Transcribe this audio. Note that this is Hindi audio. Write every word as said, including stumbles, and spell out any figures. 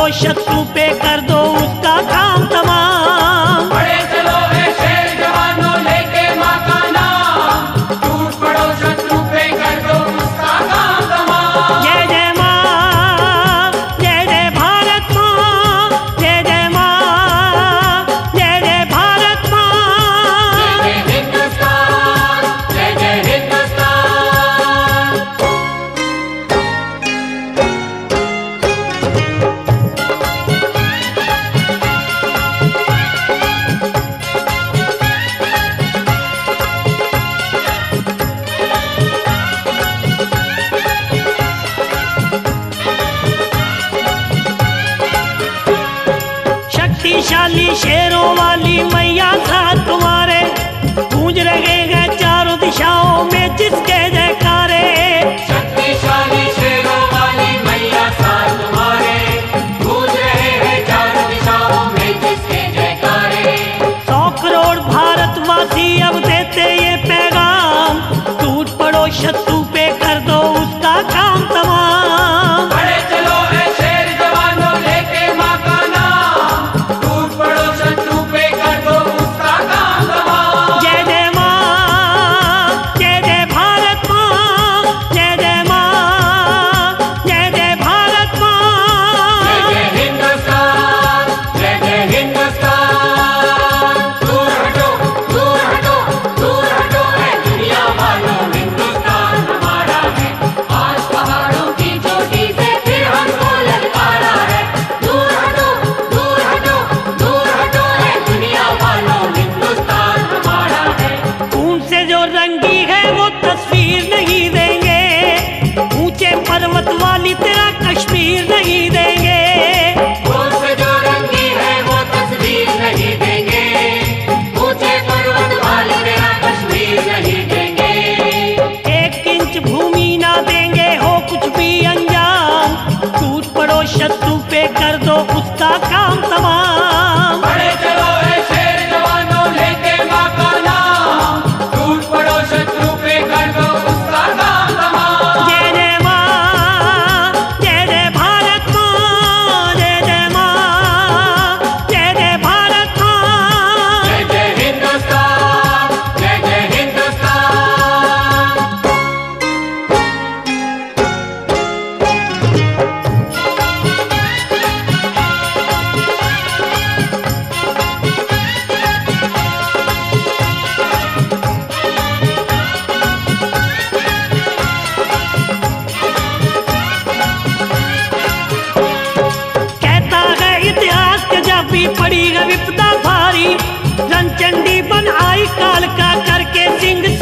पड़ो शत्रु पे कर दो उसका काम तमाम। बड़े चलो है शेर जवानों लेके माँ का नाम, टूट पड़ो शत्रु पे कर दो उसका काम तमाम। जय जय माँ, जय जय भारत माँ, जय जय माँ, जय जय भारत माँ। जय जय हिंदुस्तान, जय जय हिंदुस्तान। शक्तिशाली शेरों वाली मैया साथ तुम्हारे, गूंज रहेगा चारों दिशाओं में जिसके जयकारे। शक्तिशाली शेरों वाली मैया साथ तुम्हारे, गूंज रहे हैं चारों दिशाओं में जिसके जयकारे। सौ करोड़ भारतवासी अब देते ये पैगाम, टूट पड़ो शत्रु पे कर दो उसका काम तमाम। बड़े चलो है शेर जवानों लेके माँ का नाम, टूट पड़ो शत्रु पे कर दो उसका काम तमाम। जय जय माँ, जय जय भारत माँ, जय जय माँ, जय जय भारत माँ। जय जय हिंदुस्तान, जय जय हिंदुस्तान। दूर हटो, दूर हटो, दूर हटो है दुनिया वालों, हिंदुस्तान हमारा है। आज पहाड़ों की चोटी से फिर हमको ललकारा है। दूर हटो, दूर हटो, दूर हटो है दुनिया वालों, हिंदुस्तान हमारा है। खून से जो रंगी है वो तस्वीर नहीं देंगे, ऊंचे पर्वत वाली तेरा कश्मीर नहीं देंगे। खून से जो रंगी है वो तस्वीर नहीं देंगे, ऊंचे पर्वत वाले तेरा कश्मीर नहीं देंगे। एक इंच भूमि ना देंगे हो कुछ भी अंजाम, टूट पड़ो शत्रु पे कर दो उसका काम तमाम। बड़े चलो है शेर जवानों लेके माँ का नाम, टूट पड़ो शत्रु पे कर दो उसका काम तमाम। जय जय माँ, जय जय भारत माँ, जय जय माँ, जय जय भारत माँ। जय जय हिंदुस्तान, जय जय हिंदुस्तान। कहता है इतिहास के जब भी पड़ी है विपदा भारी, रणचंडी बन आई काल का करके सिंह